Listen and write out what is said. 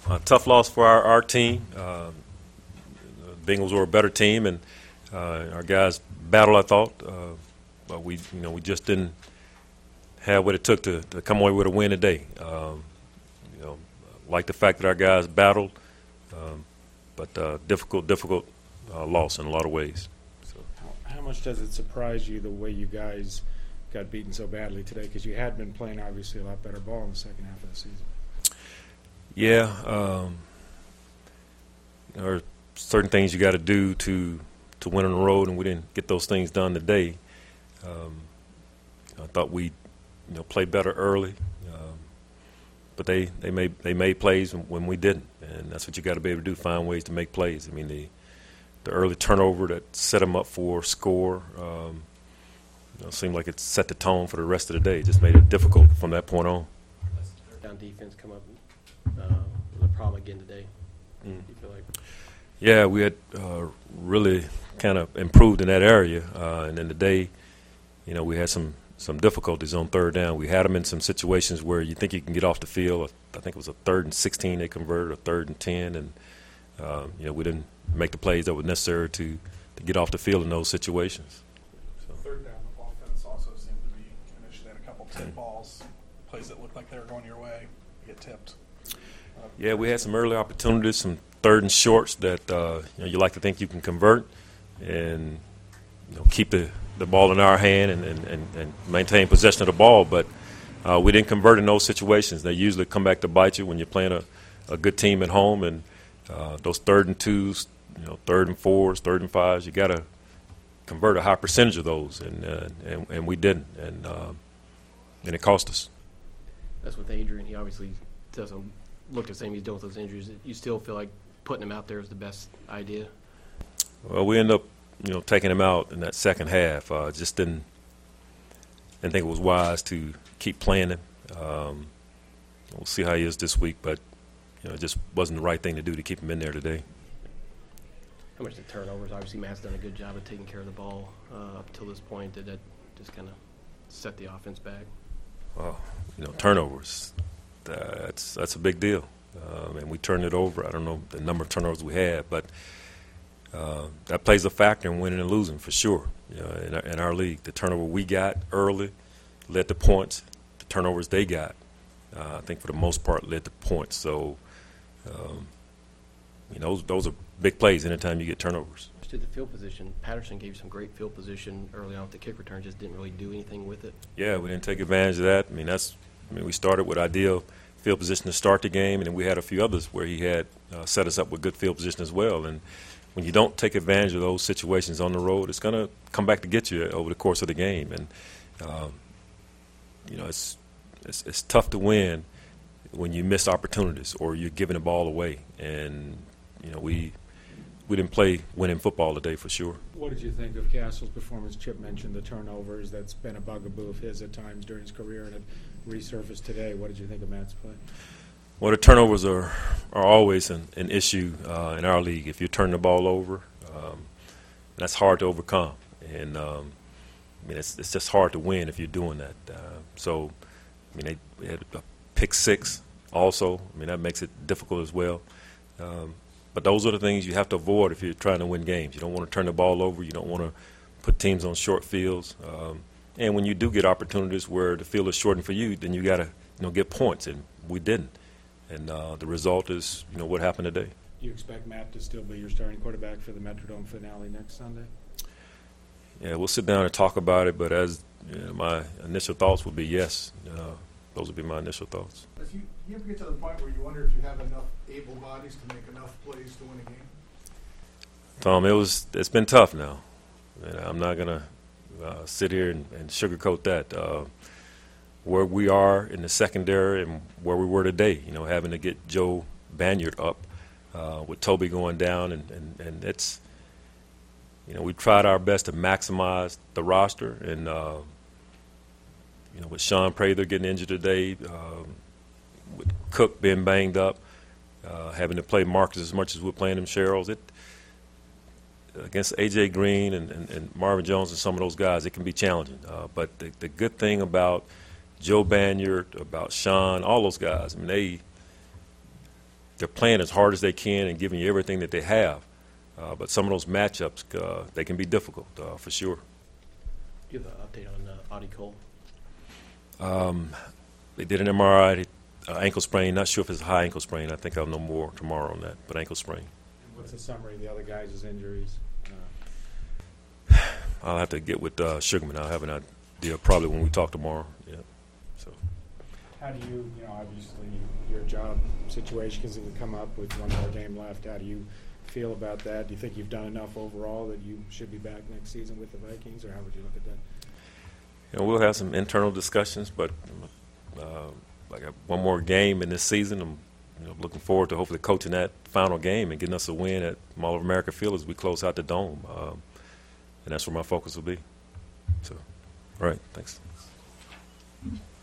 a tough loss for our team. The Bengals were a better team, and our guys battled, I thought. But we just didn't have what it took to come away with a win today. Like the fact that our guys battled, but difficult loss in a lot of ways. So. How much does it surprise you the way you guys got beaten so badly today? Because you had been playing obviously a lot better ball in the second half of the season. Yeah, there are certain things you got to do to win on the road, and we didn't get those things done today. I thought we played better early, but they made plays when we didn't, and that's what you got to be able to do: find ways to make plays. I mean, the early turnover that set them up for score seemed like it set the tone for the rest of the day. It just made it difficult from that point on. Down defense come up with a problem again today. You feel like? Yeah, we had really kind of improved in that area, and then today, we had some difficulties on third down. We had them in some situations where you think you can get off the field. I think it was a 3rd and 16 they converted, a 3rd and 10, and we didn't make the plays that were necessary to get off the field in those situations. So. Third down, the offense also seemed to be initially had a couple tip balls, plays that looked like they were going your way, get tipped. Yeah, we had some early opportunities, some 3rd and shorts that you like to think you can convert and keep the ball in our hand and maintain possession of the ball, but we didn't convert in those situations. They usually come back to bite you when you're playing a good team at home, and those 3rd and 2s, 3rd and 4s, 3rd and 5s, you got to convert a high percentage of those, and we didn't, and it cost us. That's with Adrian. He obviously doesn't look the same he's dealing with those injuries. You still feel like putting him out there is the best idea? Well, we end up taking him out in that second half. Just didn't think it was wise to keep playing him. We'll see how he is this week, but it just wasn't the right thing to do to keep him in there today. How much the turnovers? Obviously, Matt's done a good job of taking care of the ball up till this point. Did that just kind of set the offense back? Well, turnovers. That's a big deal. And we turned it over. I don't know the number of turnovers we had, but that plays a factor in winning and losing for sure. In our league, the turnover we got early led to points. The turnovers they got, I think for the most part, led to points. So, those are big plays anytime you get turnovers. To the field position, Patterson gave some great field position early on with the kick return, just didn't really do anything with it. Yeah, we didn't take advantage of that. We started with ideal field position to start the game, and then we had a few others where he had set us up with good field position as well. And when you don't take advantage of those situations on the road, it's going to come back to get you over the course of the game. And it's tough to win when you miss opportunities or you're giving the ball away. And we didn't play winning football today for sure. What did you think of Castle's performance? Chip mentioned the turnovers. That's been a bugaboo of his at times during his career, and it resurfaced today. What did you think of Matt's play? Well, the turnovers are always an issue in our league. If you turn the ball over, that's hard to overcome. And, it's just hard to win if you're doing that. They had a pick six also. That makes it difficult as well. But those are the things you have to avoid if you're trying to win games. You don't want to turn the ball over. You don't want to put teams on short fields. And when you do get opportunities where the field is shortened for you, then you got to get points, and we didn't. And the result is what happened today. Do you expect Matt to still be your starting quarterback for the Metrodome finale next Sunday? Yeah, we'll sit down and talk about it, but as my initial thoughts would be yes. Those would be my initial thoughts. Do you ever get to the point where you wonder if you have enough able bodies to make enough plays to win a game? Tom, it's been tough now. I'm not going to sit here and sugarcoat that. Where we are in the secondary and where we were today, having to get Joe Banyard up with Toby going down, and it's, we tried our best to maximize the roster, and with Sean Prather getting injured today, with Cook being banged up, having to play Marcus as much as we're playing him Sherrills, against A.J. Green and Marvin Jones and some of those guys, it can be challenging. But the good thing about Joe Banyard, about Sean, all those guys, they they're playing as hard as they can and giving you everything that they have. But some of those matchups, they can be difficult for sure. Do you have an update on Audie Cole? They did an MRI, ankle sprain. Not sure if it's a high ankle sprain. I think I'll know more tomorrow on that, but ankle sprain. What's the summary of the other guys' injuries? I'll have to get with Sugarman. I'll have an idea probably when we talk tomorrow. Yeah. So. How do you, obviously your job situation can come up with one more game left. How do you feel about that? Do you think you've done enough overall that you should be back next season with the Vikings, or how would you look at that? We'll have some internal discussions, but I got one more game in this season. I'm looking forward to hopefully coaching that final game and getting us a win at Mall of America Field as we close out the Dome. And that's where my focus will be. So, all right, thanks.